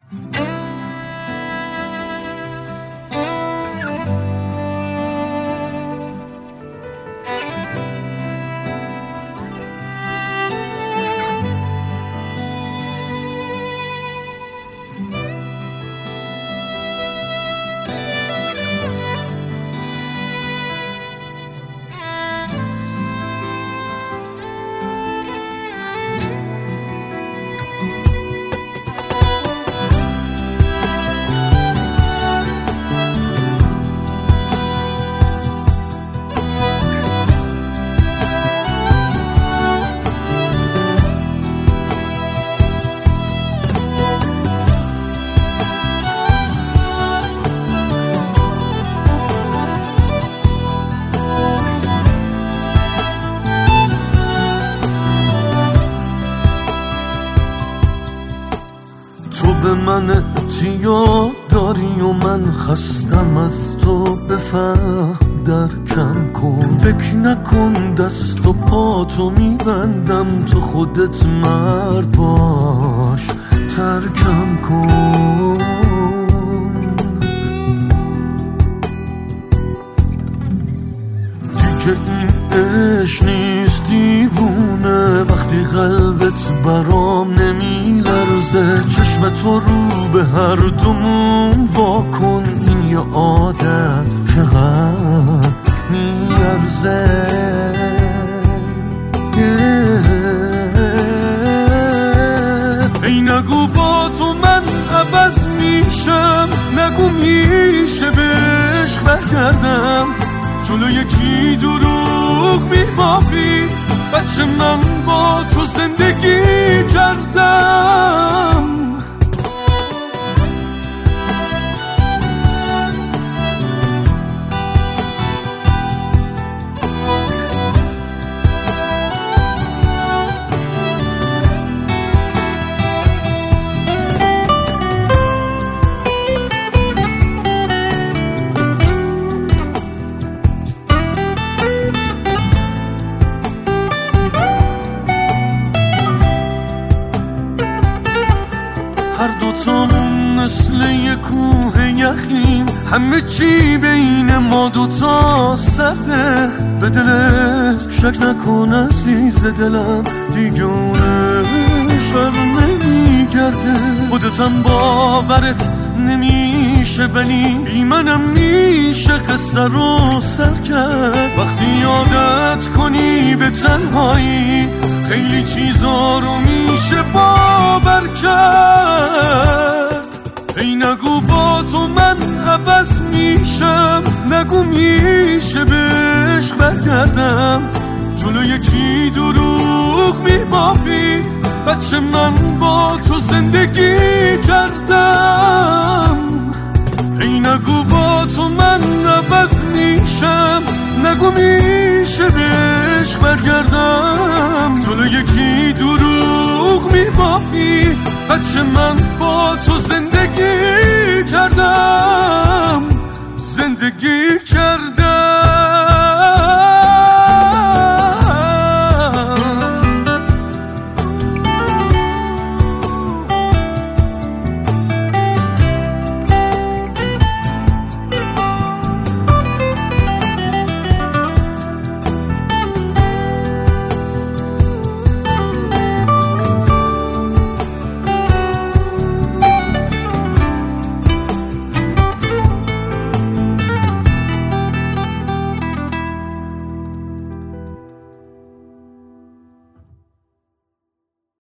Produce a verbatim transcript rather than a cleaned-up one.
تو به من اعتیاد داری و من خستم از تو، بفهم درکم کن، فکر نکن دست و پاتو میبندم، تو خودت مرد باش ترکم کن. دیگه این عشق نیست دیوونه، وقتی قلبت برام نمیلرزه، چشم تو رو به هر دومون واکن، این یه عادت چقدر میارزه. ای نگو با تو من عوض میشم، نگو میشه به عشق برگردم، جلو یکی دروغ میبافی، بچه من با تو زندگی کردم. هر دوتامون مثل یه کوه یخیم، همه چی بین ما دوتا سرده، به دلت شک نکن عزیز دلم، دیگه اونش بر نمیگرده، خودتم باورت نمیشه ولی بی منم میشه قصه رو سر کرد، وقتی عادت کنی به تنهایی خیلی چیزا رو میشه باور کرد. ای نگو با تو من عوض میشم، نگو میشه به عشق برگردم، جلو یکی دروغ میبافی، بچه من با تو زندگی کردم. ای نگو با تو من عوض میشم، نگو میشه به عشق برگردم، جلو یکی دروغ میبافی، بچه من با تو زندگی کردم، زندگی کردم.